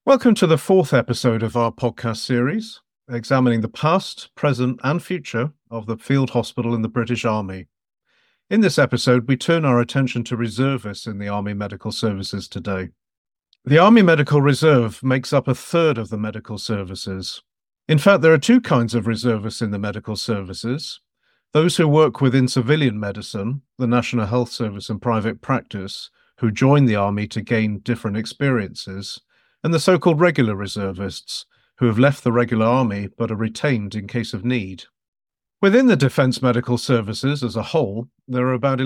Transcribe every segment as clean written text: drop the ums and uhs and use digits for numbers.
Welcome to the fourth episode of our podcast series, examining the past, present, and future of the field hospital in the British Army. In this episode, we turn our attention to reservists in the Army Medical Services today. The Army Medical Reserve makes up a third of the medical services. In fact, there are two kinds of reservists in the medical services: those who work within civilian medicine, the National Health Service and private practice, who join the Army to gain different experiences, and the so-called regular reservists, who have left the regular army but are retained in case of need. Within the Defence Medical Services as a whole, there are about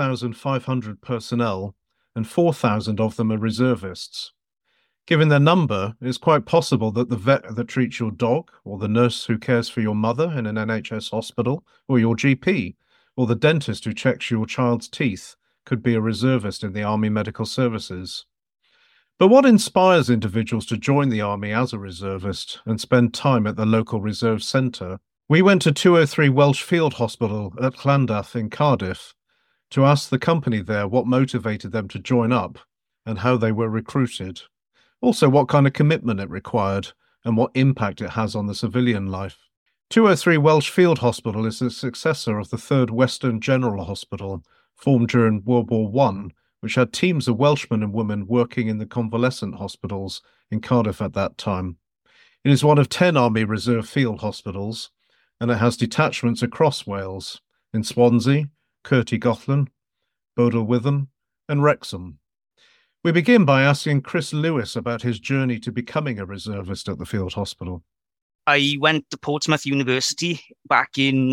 11,500 personnel, and 4,000 of them are reservists. Given their number, it's quite possible that the vet that treats your dog, or the nurse who cares for your mother in an NHS hospital, or your GP, or the dentist who checks your child's teeth could be a reservist in the Army Medical Services. But what inspires individuals to join the Army as a reservist and spend time at the local reserve centre? We went to 203 Welsh Field Hospital at Llandaff in Cardiff to ask the company there what motivated them to join up and how they were recruited. Also, what kind of commitment it required and what impact it has on the civilian life. 203 Welsh Field Hospital is the successor of the 3rd Western General Hospital, formed during World War I, which had teams of Welshmen and women working in the convalescent hospitals in Cardiff at that time. It is one of 10 Army Reserve field hospitals, and it has detachments across Wales, in Swansea, County Bodil Witham, and Wrexham. We begin by asking Chris Lewis about his journey to becoming a reservist at the field hospital. I went to Portsmouth University back in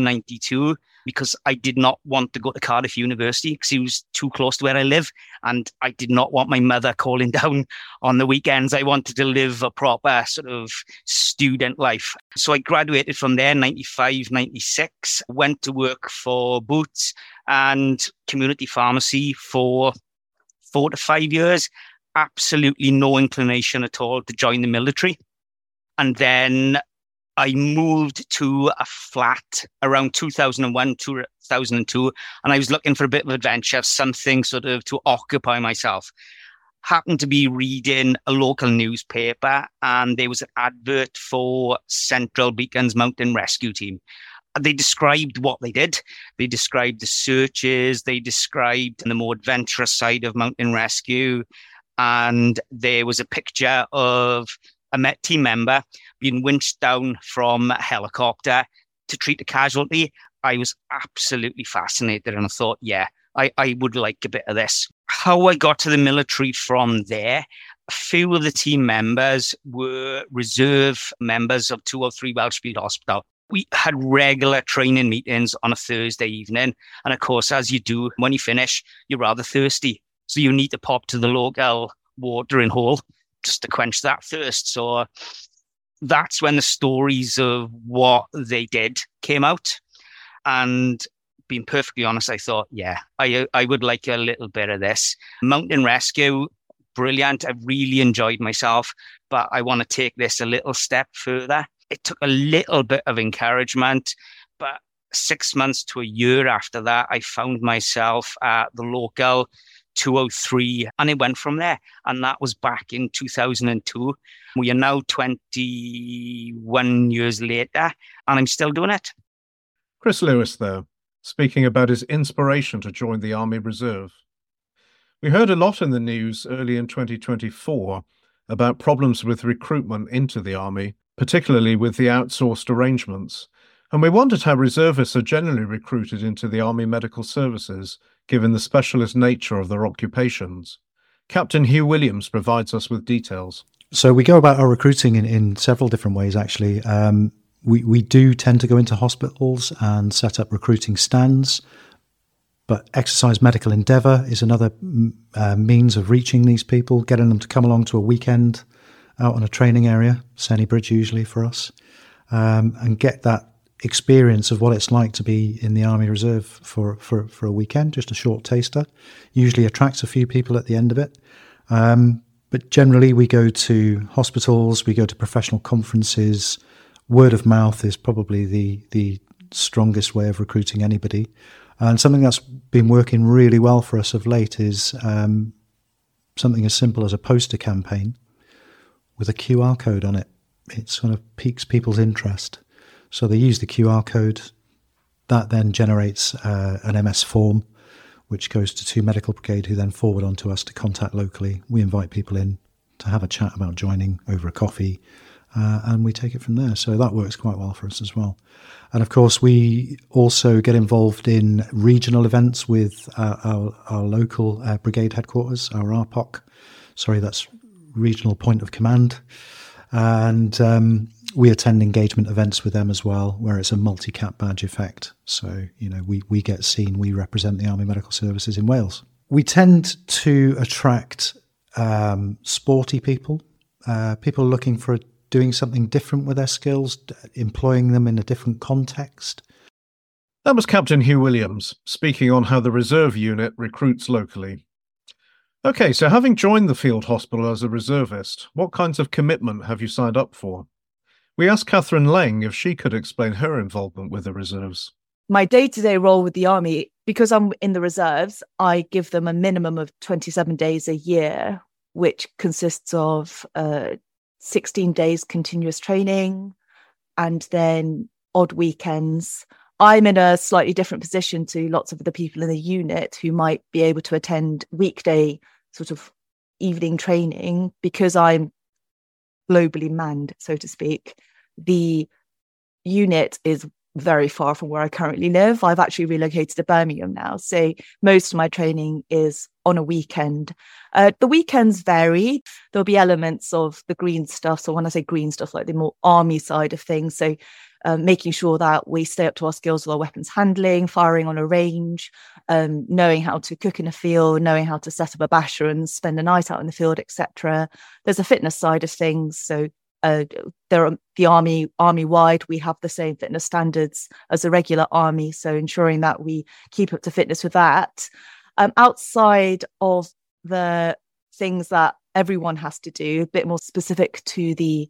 1992 because I did not want to go to Cardiff University because it was too close to where I live, and I did not want my mother calling down on the weekends. I wanted to live a proper sort of student life. So I graduated from there in 95, 96, went to work for Boots and community pharmacy for 4 to 5 years. Absolutely no inclination at all to join the military. And then I moved to a flat around 2001, 2002, and I was looking for a bit of adventure, something sort of to occupy myself. Happened to be reading a local newspaper, and there was an advert for Central Beacon's Mountain Rescue Team. They described what they did. They described the searches. They described the more adventurous side of mountain rescue. And there was a picture of a team member being winched down from a helicopter to treat a casualty. I was absolutely fascinated, and I thought, yeah, I would like a bit of this. How I got to the military from there, a few of the team members were reserve members of 203 Welsh Field Hospital. We had regular training meetings on a Thursday evening. And of course, as you do, when you finish, you're rather thirsty. So you need to pop to the local watering hole just to quench that thirst. So that's when the stories of what they did came out. And being perfectly honest, I thought, yeah, I would like a little bit of this. Mountain rescue, brilliant. I really enjoyed myself, but I want to take this a little step further. It took a little bit of encouragement, but 6 months to a year after that, I found myself at the local 203, and it went from there. And that was back in 2002. We are now 21 years later, and I'm still doing it. Chris Lewis there, speaking about his inspiration to join the Army Reserve. We heard a lot in the news early in 2024 about problems with recruitment into the Army, particularly with the outsourced arrangements. And we wondered how reservists are generally recruited into the Army Medical Services, given the specialist nature of their occupations. Captain Hugh Williams provides us with details. So we go about our recruiting in several different ways, actually. We do tend to go into hospitals and set up recruiting stands, but Exercise Medical Endeavour is another means of reaching these people, getting them to come along to a weekend out on a training area, Senny Bridge usually for us, and get that experience of what it's like to be in the Army Reserve for a weekend, just a short taster. Usually attracts a few people at the end of it. But generally we go to hospitals, we go to professional conferences. Word of mouth is probably the strongest way of recruiting anybody. And something that's been working really well for us of late is something as simple as a poster campaign, with a QR code on it. It sort of piques people's interest. So they use the QR code. That then generates an MS form, which goes to 2 Medical Brigade, who then forward on to us to contact locally. We invite people in to have a chat about joining over a coffee, and we take it from there. So that works quite well for us as well. And of course, we also get involved in regional events with our local brigade headquarters, our RPOC. Sorry, that's Regional Point of Command. And we attend engagement events with them as well, where it's a multi-cap badge effect. So, we get seen, we represent the Army Medical Services in Wales. We tend to attract sporty people, people looking for doing something different with their skills, employing them in a different context. That was Captain Hugh Williams, speaking on how the Reserve Unit recruits locally. Okay, so having joined the field hospital as a reservist, what kinds of commitment have you signed up for? We asked Catherine Leng if she could explain her involvement with the reserves. My day-to-day role with the Army, because I'm in the reserves, I give them a minimum of 27 days a year, which consists of 16 days continuous training and then odd weekends. I'm in a slightly different position to lots of the people in the unit who might be able to attend weekday sort of evening training. Because I'm globally manned, so to speak. The unit is very far from where I currently live. I've actually relocated to Birmingham now. So most of my training is on a weekend. The weekends vary. There'll be elements of the green stuff. So when I say green stuff, like the more army side of things. So making sure that we stay up to our skills with our weapons handling, firing on a range, knowing how to cook in a field, knowing how to set up a basher and spend a night out in the field, etc. There's a fitness side of things. So there are the army-wide, we have the same fitness standards as a regular army. So ensuring that we keep up to fitness with that. Outside of the things that everyone has to do, a bit more specific to the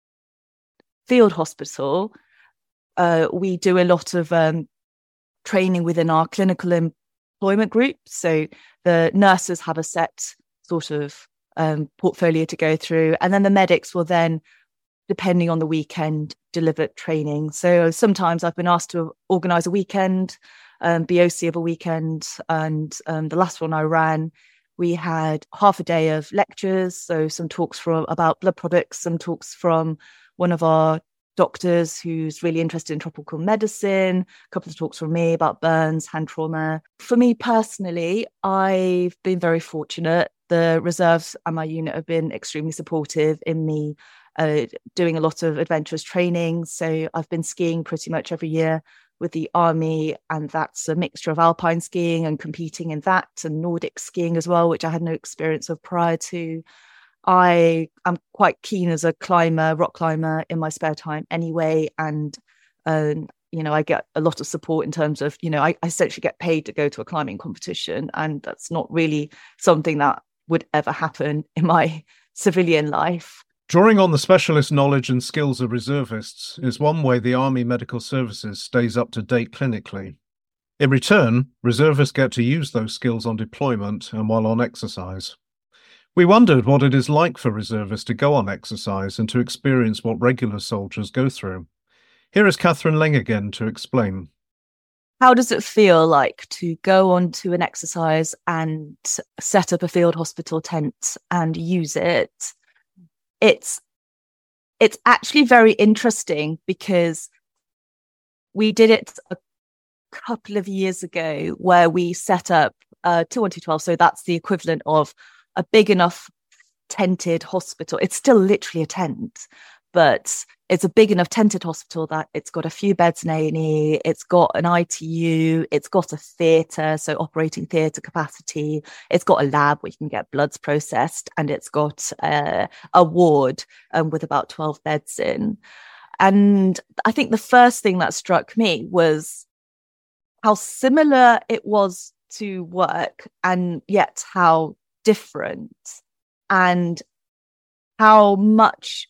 field hospital, we do a lot of training within our clinical employment group. So the nurses have a set sort of portfolio to go through, and then the medics will then, depending on the weekend, deliver training. So sometimes I've been asked to organise a weekend, BOC of a weekend, and the last one I ran, we had half a day of lectures, so some talks about blood products, some talks from one of our doctors who's really interested in tropical medicine, a couple of talks from me about burns, hand trauma. For me personally, I've been very fortunate. The reserves and my unit have been extremely supportive in me doing a lot of adventurous training. So I've been skiing pretty much every year with the Army, and that's a mixture of alpine skiing and competing in that, and Nordic skiing as well, which I had no experience of prior to. I am quite keen as a climber, rock climber, in my spare time anyway, and I get a lot of support in terms of, I essentially get paid to go to a climbing competition, and that's not really something that would ever happen in my civilian life. Drawing on the specialist knowledge and skills of reservists is one way the Army Medical Services stays up to date clinically. In return, reservists get to use those skills on deployment and while on exercise. We wondered what it is like for reservists to go on exercise and to experience what regular soldiers go through. Here is Catherine Leng again to explain. How does it feel like to go on to an exercise and set up a field hospital tent and use it? It's actually very interesting, because we did it a couple of years ago where we set up 212. So that's the equivalent of a big enough tented hospital. It's still literally a tent, but it's a big enough tented hospital that it's got a few beds in A&E, it's got an ITU, it's got a theatre, so operating theatre capacity, it's got a lab where you can get bloods processed, and it's got a ward with about 12 beds in. And I think the first thing that struck me was how similar it was to work, and yet how different, and how much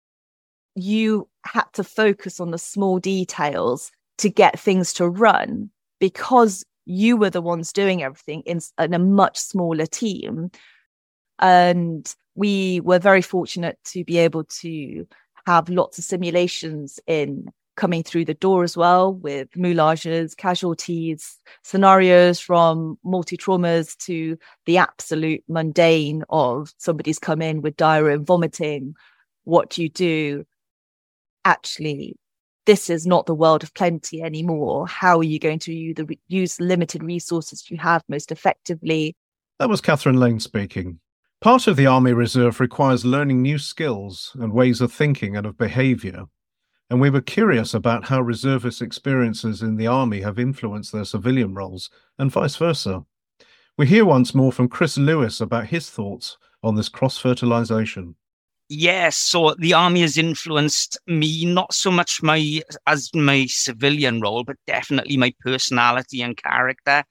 you had to focus on the small details to get things to run, because you were the ones doing everything in a much smaller team. And we were very fortunate to be able to have lots of simulations in coming through the door as well, with moulages, casualties, scenarios from multi-traumas to the absolute mundane of somebody's come in with diarrhea and vomiting. What do you do? Actually, this is not the world of plenty anymore. How are you going to use limited resources you have most effectively? That was Catherine Lane speaking. Part of the Army Reserve requires learning new skills and ways of thinking and of behaviour. And we were curious about how reservists' experiences in the Army have influenced their civilian roles and vice versa. We hear once more from Chris Lewis about his thoughts on this cross-fertilisation. Yes, so the Army has influenced me, not so much my civilian role, but definitely my personality and character.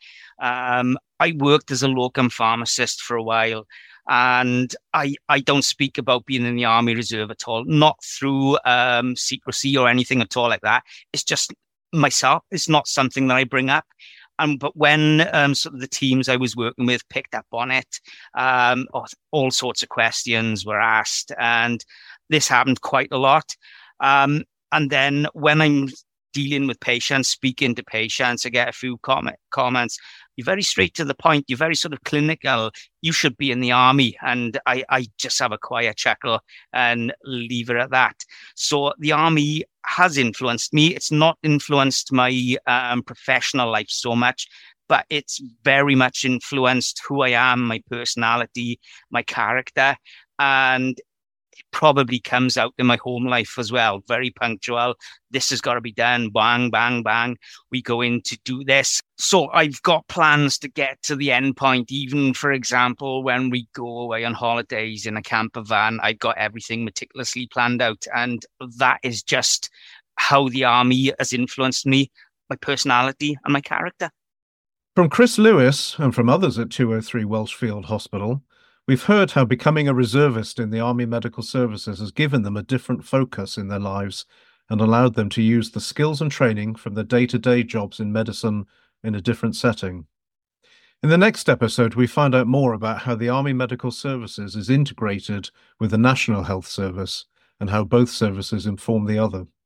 I worked as a locum pharmacist for a while, and I don't speak about being in the Army Reserve at all, not through secrecy or anything at all like that. It's just myself. It's not something that I bring up. But when sort of the teams I was working with picked up on it, all sorts of questions were asked, and this happened quite a lot. And then when I'm dealing with patients, speaking to patients, I get a few comments. You're very straight to the point. You're very sort of clinical. You should be in the Army. And I just have a quiet chuckle and leave it at that. So the Army has influenced me. It's not influenced my professional life so much, but it's very much influenced who I am, my personality, my character. And it probably comes out in my home life as well. Very punctual. This has got to be done. Bang, bang, bang. We go in to do this. So I've got plans to get to the end point. Even, for example, when we go away on holidays in a camper van, I've got everything meticulously planned out. And that is just how the Army has influenced me, my personality and my character. From Chris Lewis and from others at 203 Welshfield Hospital, we've heard how becoming a reservist in the Army Medical Services has given them a different focus in their lives and allowed them to use the skills and training from their day-to-day jobs in medicine in a different setting. In the next episode, we find out more about how the Army Medical Services is integrated with the National Health Service and how both services inform the other.